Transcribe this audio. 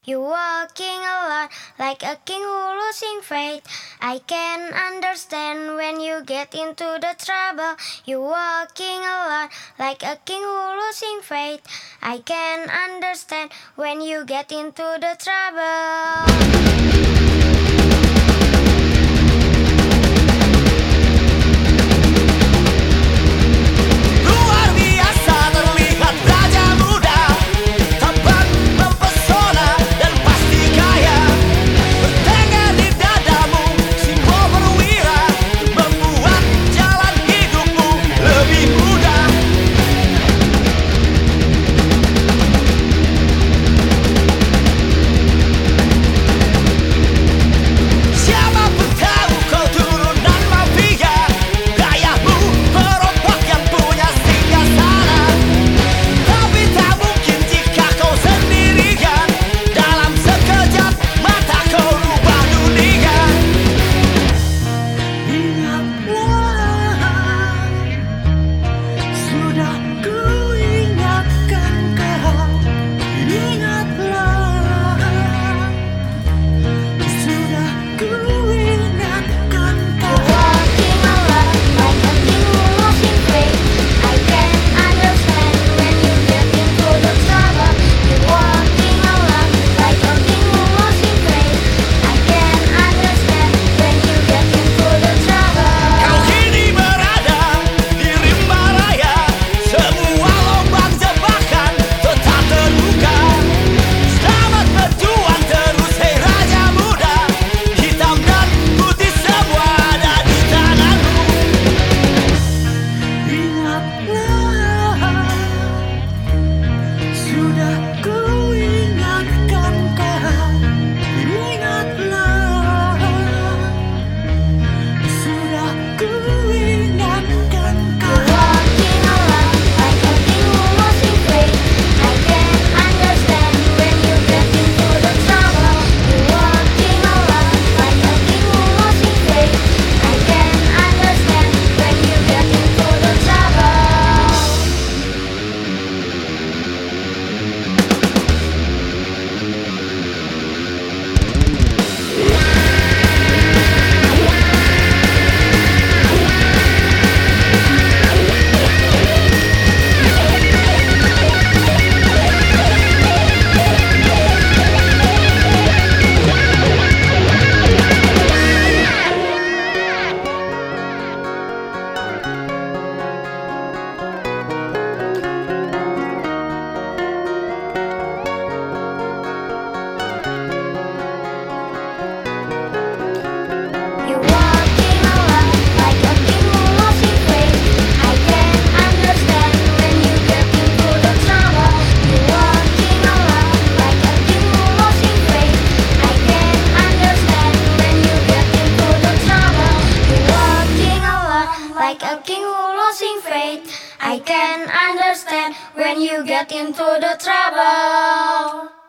You walking alone like a king who losing faith. I can understand when you get into the trouble. You walking alone like a king who losing faith. I can understand when you get into the trouble. Like a king who losing faith. I can understand when you get into the trouble.